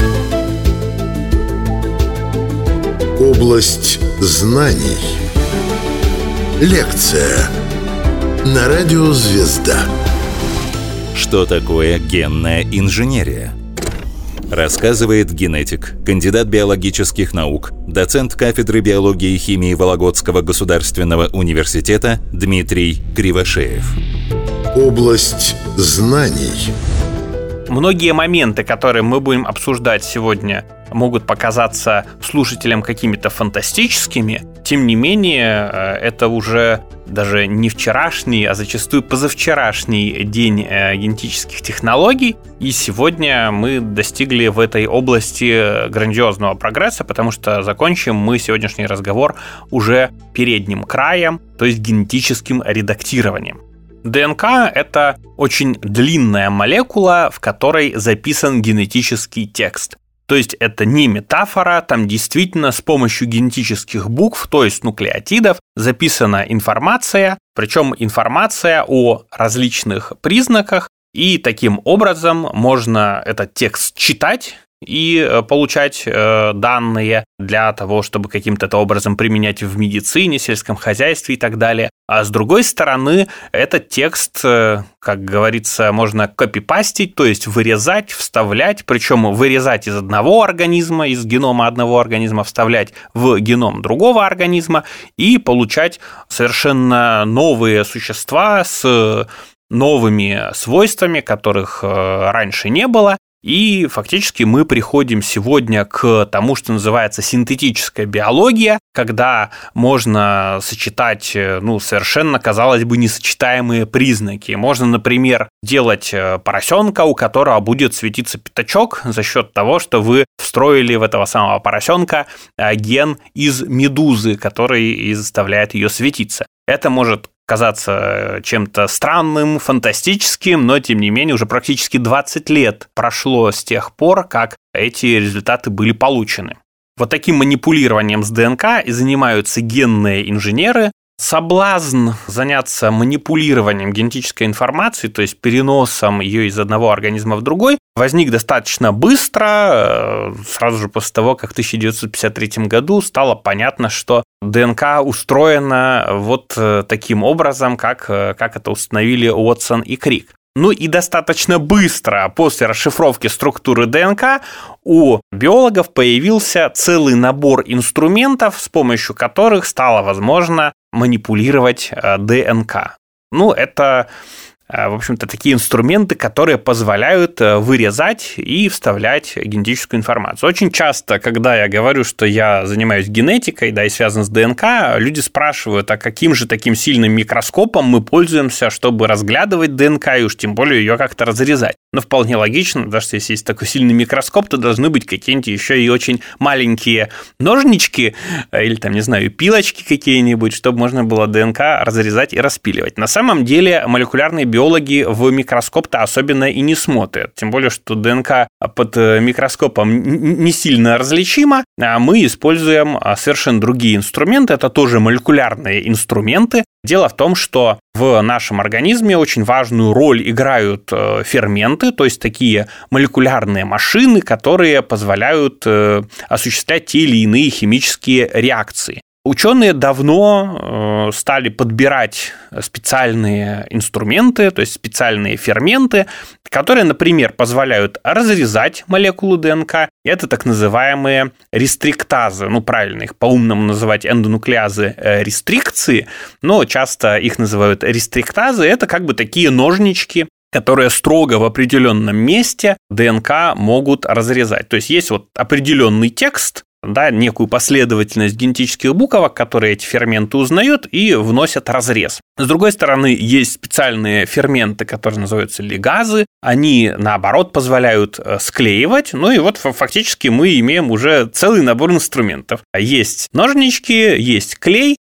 Область знаний. Лекция на радио «Звезда». Что такое генная инженерия? Рассказывает генетик, кандидат биологических наук, доцент кафедры биологии и химии Вологодского государственного университета Дмитрий Кривошеев. Область знаний. Многие моменты, которые мы будем обсуждать сегодня, могут показаться слушателям какими-то фантастическими. Тем не менее, это уже даже не вчерашний, а зачастую позавчерашний день генетических технологий. И сегодня мы достигли в этой области грандиозного прогресса, потому что закончим мы сегодняшний разговор уже передним краем, то есть генетическим редактированием. ДНК – это очень длинная молекула, в которой записан генетический текст. То есть это не метафора, там действительно с помощью генетических букв, то есть нуклеотидов, записана информация, причем информация о различных признаках, и таким образом можно этот текст читать и получать данные для того, чтобы каким-то образом применять в медицине, сельском хозяйстве и так далее. А с другой стороны, этот текст, как говорится, можно копипастить, то есть вырезать, вставлять, причем вырезать из одного организма, из генома одного организма, вставлять в геном другого организма и получать совершенно новые существа с новыми свойствами, которых раньше не было. И фактически мы приходим сегодня к тому, что называется синтетическая биология, когда можно сочетать, совершенно, казалось бы, несочетаемые признаки. Можно, например, делать поросенка, у которого будет светиться пятачок за счет того, что вы встроили в этого самого поросенка ген из медузы, который и заставляет ее светиться. Это может казаться чем-то странным, фантастическим, но, тем не менее, уже практически 20 лет прошло с тех пор, как эти результаты были получены. Вот таким манипулированием с ДНК и занимаются генные инженеры. Соблазн заняться манипулированием генетической информации, то есть переносом ее из одного организма в другой, возник достаточно быстро, сразу же после того, как в 1953 году стало понятно, что ДНК устроена вот таким образом, как это установили Уотсон и Крик. Ну и достаточно быстро после расшифровки структуры ДНК у биологов появился целый набор инструментов, с помощью которых стало возможно манипулировать ДНК. Это, в общем-то, такие инструменты, которые позволяют вырезать и вставлять генетическую информацию. Очень часто, когда я говорю, что я занимаюсь генетикой, и связан с ДНК, люди спрашивают, а каким же таким сильным микроскопом мы пользуемся, чтобы разглядывать ДНК, и уж тем более ее как-то разрезать. Но вполне логично, потому что если есть такой сильный микроскоп, то должны быть какие-нибудь еще и очень маленькие ножнички или, пилочки какие-нибудь, чтобы можно было ДНК разрезать и распиливать. На самом деле молекулярные биологи в микроскоп-то особенно и не смотрят. Тем более, что ДНК под микроскопом не сильно различима, а мы используем совершенно другие инструменты. Это тоже молекулярные инструменты. Дело в том, что в нашем организме очень важную роль играют ферменты, то есть такие молекулярные машины, которые позволяют осуществлять те или иные химические реакции. Ученые давно стали подбирать специальные инструменты, то есть специальные ферменты, которые, например, позволяют разрезать молекулу ДНК. Это так называемые рестриктазы. Правильно их по-умному называть эндонуклеазы рестрикции, но часто их называют рестриктазы. Это как бы такие ножнички, которые строго в определенном месте ДНК могут разрезать. То есть есть вот определенный текст, некую последовательность генетических буквок, которые эти ферменты узнают и вносят разрез. С другой стороны, есть специальные ферменты, которые называются лигазы. Они, наоборот, позволяют склеивать. И вот фактически мы имеем уже целый набор инструментов. Есть ножнички, есть клей.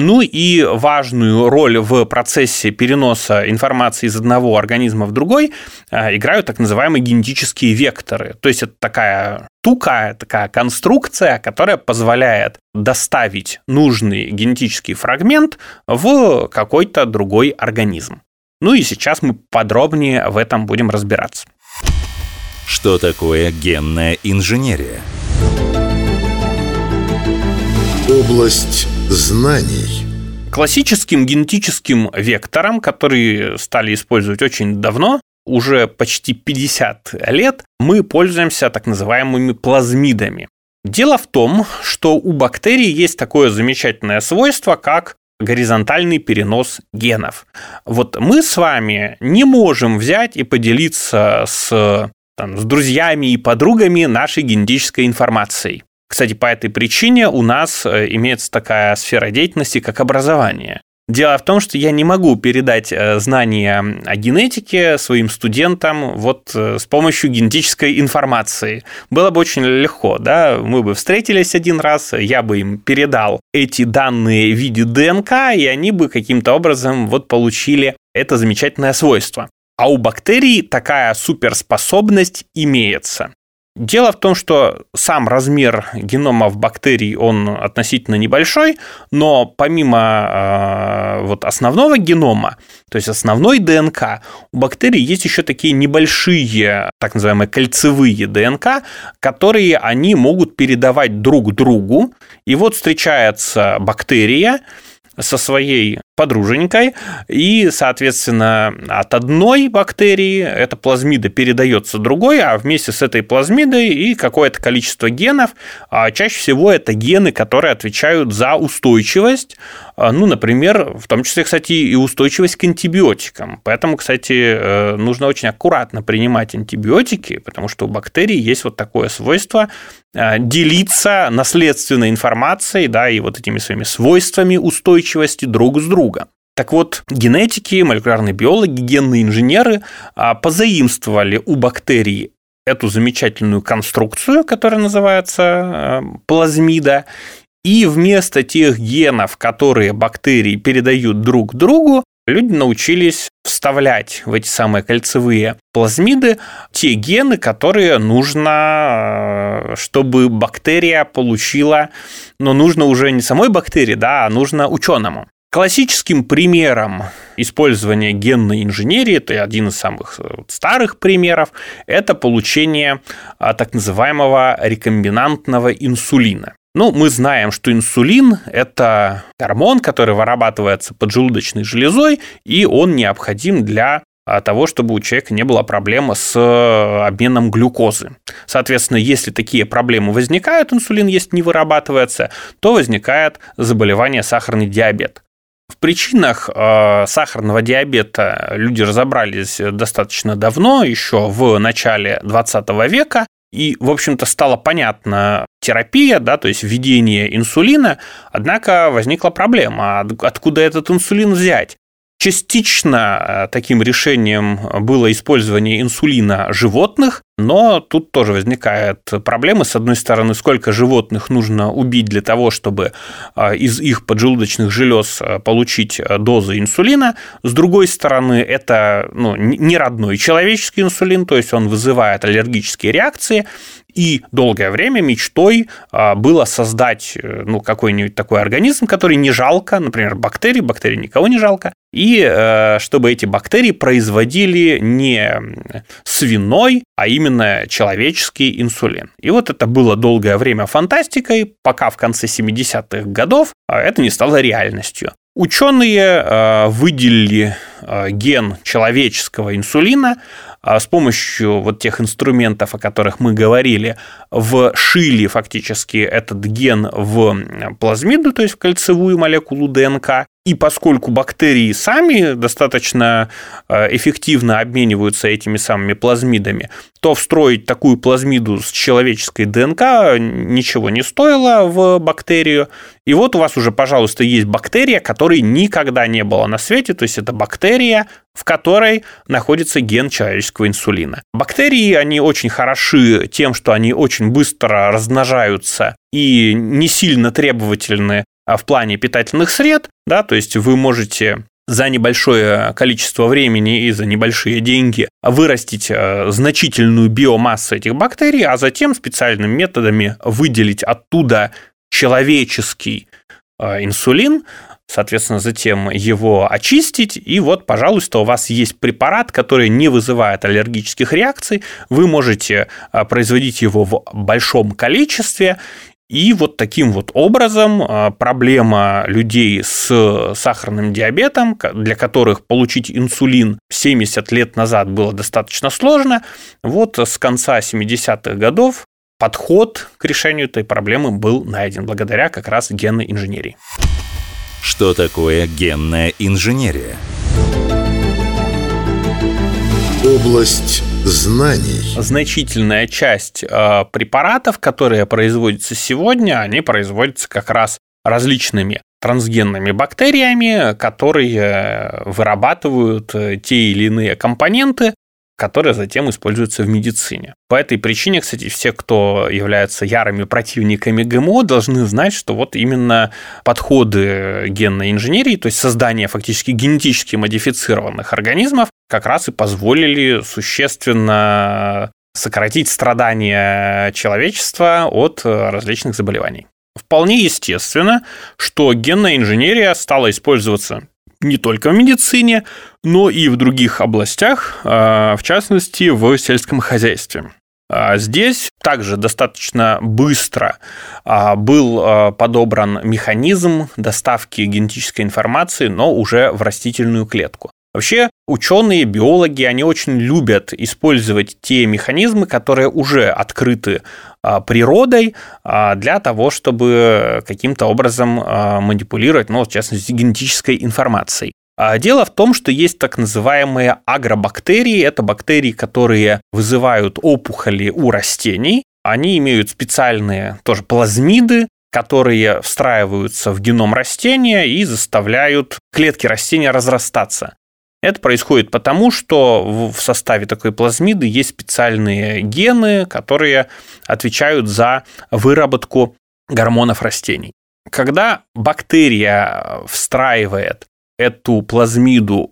И важную роль в процессе переноса информации из одного организма в другой играют так называемые генетические векторы. То есть это такая штука, такая конструкция, которая позволяет доставить нужный генетический фрагмент в какой-то другой организм. И сейчас мы подробнее в этом будем разбираться. Что такое генная инженерия? Область знаний. Классическим генетическим вектором, который стали использовать очень давно, уже почти 50 лет, мы пользуемся так называемыми плазмидами. Дело в том, что у бактерий есть такое замечательное свойство, как горизонтальный перенос генов. Вот мы с вами не можем взять и поделиться с друзьями и подругами нашей генетической информацией. Кстати, по этой причине у нас имеется такая сфера деятельности, как образование. Дело в том, что я не могу передать знания о генетике своим студентам с помощью генетической информации. Было бы очень легко, да? Мы бы встретились один раз, я бы им передал эти данные в виде ДНК, и они бы каким-то образом получили это замечательное свойство. А у бактерий такая суперспособность имеется. Дело в том, что сам размер геномов бактерий, он относительно небольшой, но помимо основного генома, то есть основной ДНК, у бактерий есть еще такие небольшие, так называемые кольцевые ДНК, которые они могут передавать друг другу. И встречается бактерия со своей подруженькой, и, соответственно, от одной бактерии эта плазмида передается другой, а вместе с этой плазмидой и какое-то количество генов, чаще всего это гены, которые отвечают за устойчивость, например, в том числе, кстати, и устойчивость к антибиотикам. Поэтому, кстати, нужно очень аккуратно принимать антибиотики, потому что у бактерий есть такое свойство делиться наследственной информацией, да, и этими своими свойствами устойчивости друг с другом. Так вот, генетики, молекулярные биологи, генные инженеры позаимствовали у бактерий эту замечательную конструкцию, которая называется плазмида, и вместо тех генов, которые бактерии передают друг другу, люди научились вставлять в эти самые кольцевые плазмиды те гены, которые нужно, чтобы бактерия получила, но нужно уже не самой бактерии, да, а нужно ученому. Классическим примером использования генной инженерии, это один из самых старых примеров, это получение так называемого рекомбинантного инсулина. Мы знаем, что инсулин – это гормон, который вырабатывается поджелудочной железой, и он необходим для того, чтобы у человека не было проблем с обменом глюкозы. Соответственно, если такие проблемы возникают, инсулин если не вырабатывается, то возникает заболевание сахарный диабет. В причинах сахарного диабета люди разобрались достаточно давно, еще в начале 20 века, и, в общем-то, стало понятна терапия, да, то есть введение инсулина, однако возникла проблема, откуда этот инсулин взять. Частично таким решением было использование инсулина животных, но тут тоже возникают проблемы. С одной стороны, сколько животных нужно убить для того, чтобы из их поджелудочных желез получить дозы инсулина. С другой стороны, это не родной человеческий инсулин, то есть он вызывает аллергические реакции. И долгое время мечтой было создать какой-нибудь такой организм, который не жалко, например, бактерий никого не жалко, и чтобы эти бактерии производили не свиной, а именно человеческий инсулин. И это было долгое время фантастикой, пока в конце 70-х годов это не стало реальностью. Ученые выделили ген человеческого инсулина, с помощью тех инструментов, о которых мы говорили, вшили фактически этот ген в плазмиду, то есть в кольцевую молекулу ДНК. И поскольку бактерии сами достаточно эффективно обмениваются этими самыми плазмидами, то встроить такую плазмиду с человеческой ДНК ничего не стоило в бактерию. И у вас уже, пожалуйста, есть бактерия, которой никогда не было на свете, то есть это бактерия, в которой находится ген человеческого инсулина. Бактерии, они очень хороши тем, что они очень быстро размножаются и не сильно требовательны в плане питательных сред, да, то есть вы можете за небольшое количество времени и за небольшие деньги вырастить значительную биомассу этих бактерий, а затем специальными методами выделить оттуда человеческий инсулин, соответственно, затем его очистить, и вот, пожалуйста, у вас есть препарат, который не вызывает аллергических реакций, вы можете производить его в большом количестве, и вот таким вот образом проблема людей с сахарным диабетом, для которых получить инсулин 70 лет назад было достаточно сложно, вот с конца 70-х годов подход к решению этой проблемы был найден благодаря как раз генной инженерии. Что такое генная инженерия? Область знаний. Значительная часть препаратов, которые производятся сегодня, они производятся как раз различными трансгенными бактериями, которые вырабатывают те или иные компоненты, которые затем используются в медицине. По этой причине, кстати, все, кто являются ярыми противниками ГМО, должны знать, что вот именно подходы генной инженерии, то есть создание фактически генетически модифицированных организмов, как раз и позволили существенно сократить страдания человечества от различных заболеваний. Вполне естественно, что генная инженерия стала использоваться не только в медицине, но и в других областях, в частности, в сельском хозяйстве. Здесь также достаточно быстро был подобран механизм доставки генетической информации, но уже в растительную клетку. Вообще, ученые, биологи, они очень любят использовать те механизмы, которые уже открыты природой для того, чтобы каким-то образом манипулировать, в частности, генетической информацией. Дело в том, что есть так называемые агробактерии. Это бактерии, которые вызывают опухоли у растений. Они имеют специальные тоже плазмиды, которые встраиваются в геном растения и заставляют клетки растения разрастаться. Это происходит потому, что в составе такой плазмиды есть специальные гены, которые отвечают за выработку гормонов растений. Когда бактерия встраивает эту плазмиду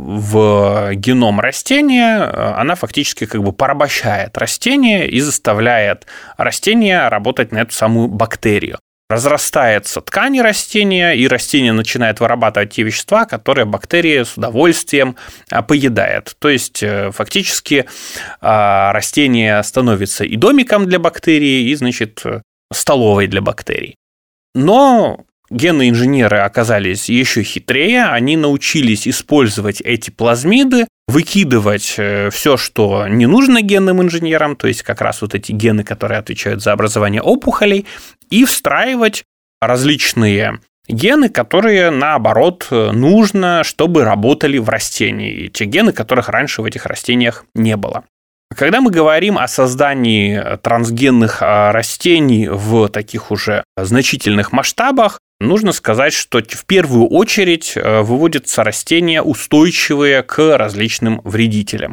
в геном растения, она фактически порабощает растение и заставляет растение работать на эту самую бактерию. Разрастается ткань растения, и растение начинает вырабатывать те вещества, которые бактерия с удовольствием поедает. То есть, фактически, растение становится и домиком для бактерий, и, столовой для бактерий. Но генные инженеры оказались еще хитрее, они научились использовать эти плазмиды, выкидывать все, что не нужно генным инженерам, то есть как раз вот эти гены, которые отвечают за образование опухолей, и встраивать различные гены, которые, наоборот, нужно, чтобы работали в растении, те гены, которых раньше в этих растениях не было. Когда мы говорим о создании трансгенных растений в таких уже значительных масштабах, нужно сказать, что в первую очередь выводятся растения, устойчивые к различным вредителям.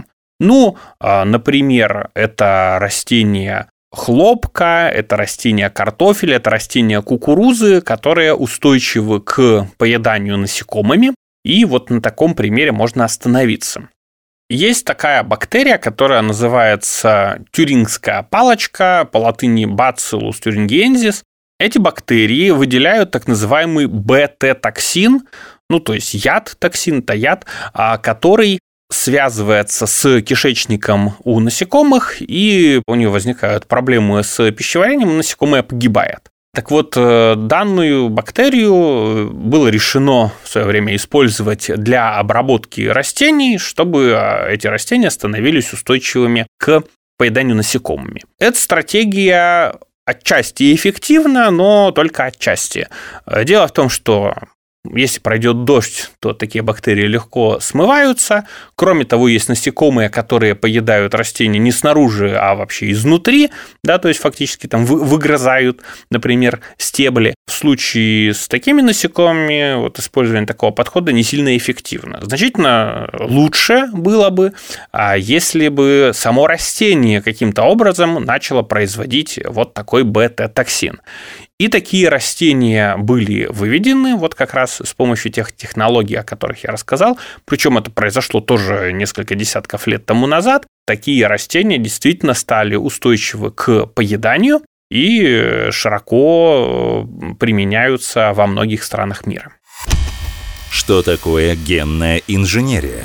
Например, это растения хлопка, это растения картофеля, это растения кукурузы, которые устойчивы к поеданию насекомыми. И вот на таком примере можно остановиться. Есть такая бактерия, которая называется тюрингская палочка, по латыни Bacillus thuringiensis. Эти бактерии выделяют так называемый БТ-токсин, то есть яд-токсин, это яд, который связывается с кишечником у насекомых, и у него возникают проблемы с пищеварением, насекомое погибает. Так вот, данную бактерию было решено в свое время использовать для обработки растений, чтобы эти растения становились устойчивыми к поеданию насекомыми. Эта стратегия отчасти эффективна, но только отчасти. Дело в том, что если пройдет дождь, то такие бактерии легко смываются. Кроме того, есть насекомые, которые поедают растения не снаружи, а вообще изнутри, то есть фактически там выгрызают, например, стебли. В случае с такими насекомыми использование такого подхода не сильно эффективно. Значительно лучше было бы, если бы само растение каким-то образом начало производить вот такой бета-токсин. И такие растения были выведены как раз с помощью тех технологий, о которых я рассказал. Причем это произошло тоже несколько десятков лет тому назад. Такие растения действительно стали устойчивы к поеданию. и широко применяются во многих странах мира. Что такое генная инженерия?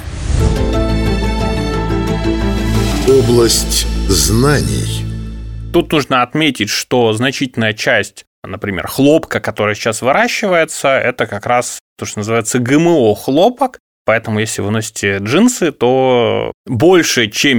Область знаний. Тут нужно отметить, что значительная часть, например, хлопка, который сейчас выращивается, это как раз то, что называется ГМО-хлопок. Поэтому, если вы носите джинсы, то больше, чем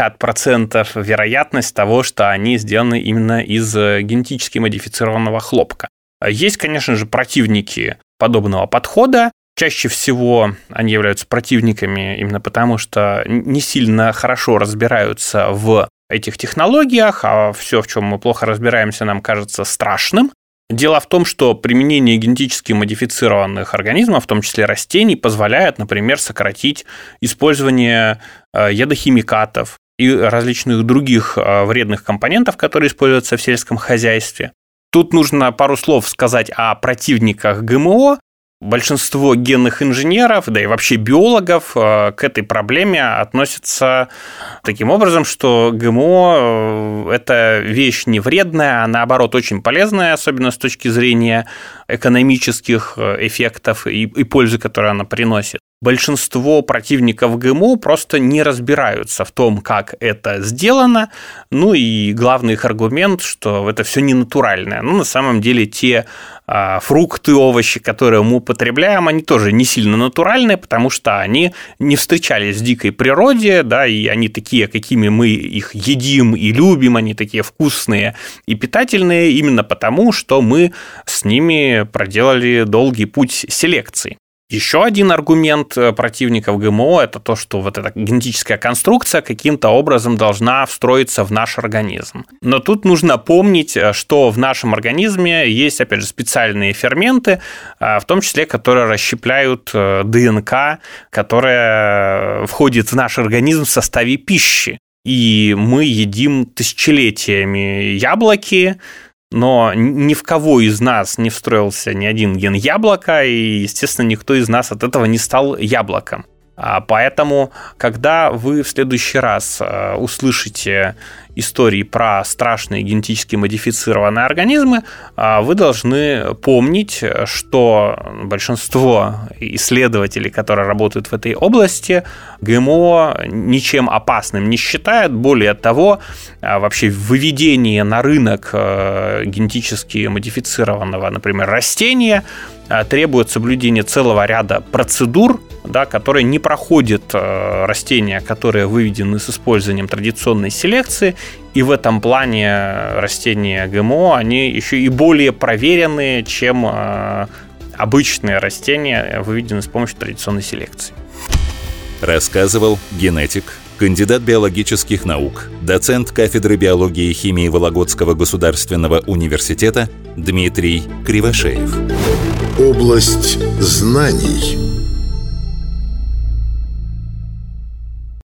50% вероятность того, что они сделаны именно из генетически модифицированного хлопка. Есть, конечно же, противники подобного подхода. Чаще всего они являются противниками именно потому, что не сильно хорошо разбираются в этих технологиях, а все, в чем мы плохо разбираемся, нам кажется страшным. Дело в том, что применение генетически модифицированных организмов, в том числе растений, позволяет, например, сократить использование ядохимикатов и различных других вредных компонентов, которые используются в сельском хозяйстве. Тут нужно пару слов сказать о противниках ГМО. Большинство генных инженеров, да и вообще биологов к этой проблеме относятся таким образом, что ГМО – это вещь не вредная, а наоборот очень полезная, особенно с точки зрения экономических эффектов и пользы, которую она приносит. Большинство противников ГМО просто не разбираются в том, как это сделано, ну и главный их аргумент, что это все не натуральное. Ну, на самом деле, те фрукты, овощи, которые мы употребляем, они тоже не сильно натуральные, потому что они не встречались в дикой природе, да, и они такие, какими мы их едим и любим, они такие вкусные и питательные именно потому, что мы с ними проделали долгий путь селекции. Еще один аргумент противников ГМО – это то, что вот эта генетическая конструкция каким-то образом должна встроиться в наш организм. Но тут нужно помнить, что в нашем организме есть, опять же, специальные ферменты, в том числе, которые расщепляют ДНК, которая входит в наш организм в составе пищи. И мы едим тысячелетиями яблоки, но ни в кого из нас не встроился ни один ген яблока, и, естественно, никто из нас от этого не стал яблоком. Поэтому, когда вы в следующий раз услышите истории про страшные генетически модифицированные организмы, вы должны помнить, что большинство исследователей, которые работают в этой области, ГМО ничем опасным не считают. Более того, вообще выведение на рынок генетически модифицированного, например, растения требует соблюдения целого ряда процедур, да, которые не проходят растения, которые выведены с использованием традиционной селекции, и в этом плане растения ГМО, они еще и более проверенные, чем обычные растения, выведенные с помощью традиционной селекции. Рассказывал генетик, кандидат биологических наук, доцент кафедры биологии и химии Вологодского государственного университета Дмитрий Кривошеев. Область знаний.